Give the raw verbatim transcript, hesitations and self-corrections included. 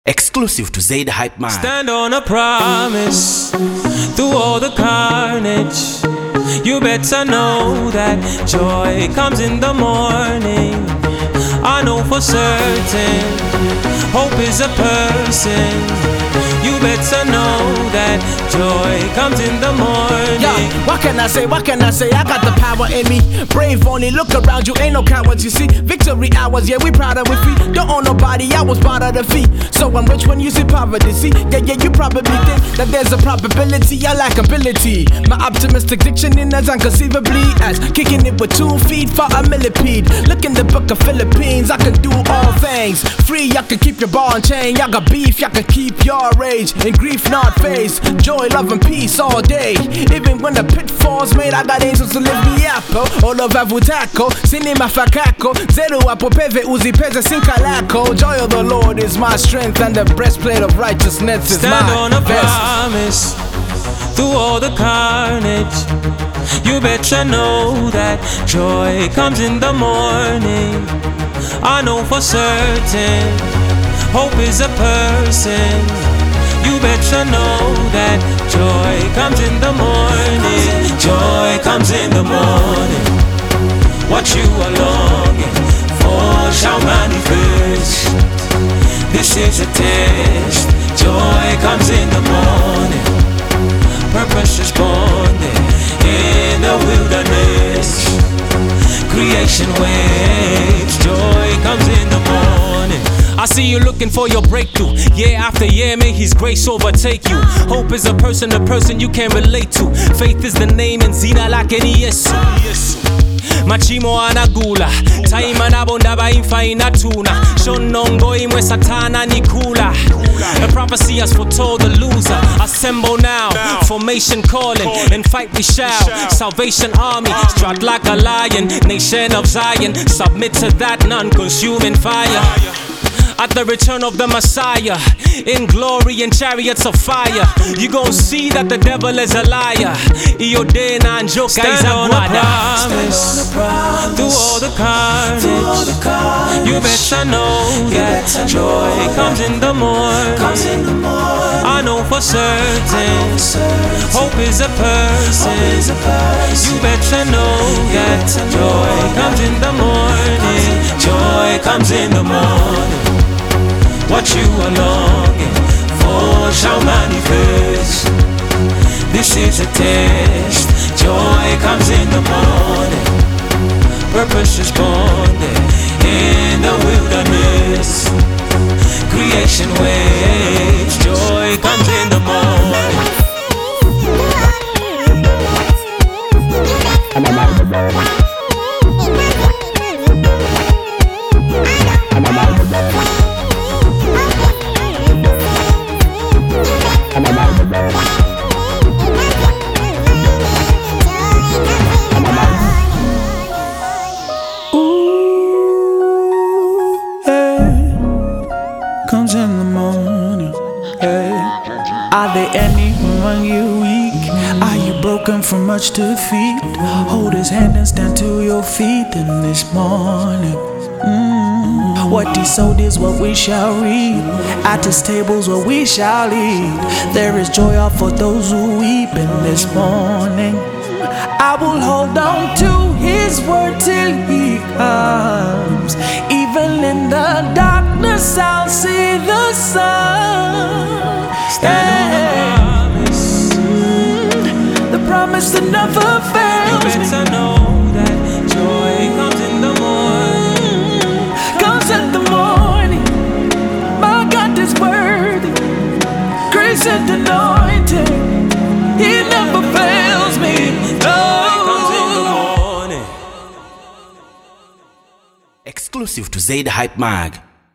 Exclusive to Zay the Hype Man. Stand on a promise through all the carnage. You better know that joy comes in the morning. I know for certain hope is a person. You better know that joy comes in the morning. Yeah, what can I say, what can I say? I got the power in me. Brave only, look around you, ain't no cowards, you see. Victory hours, yeah, we proud of we free. Don't own nobody, I was part of the fee. So I'm rich when you see poverty, see. Yeah, yeah, you probably think that there's a probability, I lack ability. My optimistic diction as unconceivably as kicking it with two feet for a millipede. Look in the book of Philippines, I can do all things. Free, I can keep your ball and chain. Y'all got beef, y'all can keep your rage. And grief not face, joy, love and peace all day. Even when the pitfalls made, I got angels to lift me up. Olova vutako, sinima fakako. Zero apopeve uzipeze sinkalako. Joy of the Lord is my strength, and the breastplate of righteousness is Stand my on a best. promise through all the carnage. You better know that joy comes in the morning. I know for certain hope is a person. You better know that joy comes in the morning. Joy comes in the morning. What you are longing for shall manifest. This is a test. Joy comes in the morning. Purpose is born there in the wilderness. Creation waits. Joy comes in the morning. I see you looking for your breakthrough. Year after year, may His grace overtake you. Hope is a person, a person you can relate to. Faith is the name and zina like any yesu. Machimo anagula taima nabondaba imfa inatuna shonongo imwe satana nikula. The prophecy has foretold the loser. Assemble now, formation calling, and fight we shall. Salvation army, strike like a lion. Nation of Zion, submit to that non-consuming fire. At the return of the Messiah, in glory and chariots of fire, you gon' see that the devil is a liar. Stand on a promise through all the carnage. You better know that joy comes in the morning. I know for certain hope is a person. You better know that joy comes in the morning. Joy comes in the morning. What you are longing for shall manifest. This is a test. Joy comes in the morning. Purpose is born there in the wilderness. Creation waits. Joy comes in the morning. Comes in the morning. Hey. Are there any among you weak? Are you broken from much defeat? Hold His hand and stand to your feet in this morning. Mm. What He sowed is what we shall reap. At His tables what we shall eat. There is joy out for those who weep in this morning. I will hold on to His word till He comes. Even in the darkness I'll see the sun. Stand on the promise. Mm, the promise that never fails. You better know that joy comes in the morning. Comes in the morning. My God is worthy. Grace and anointing. He never fails me. Joy comes in the morning. Exclusive to Zay the Hype Mag.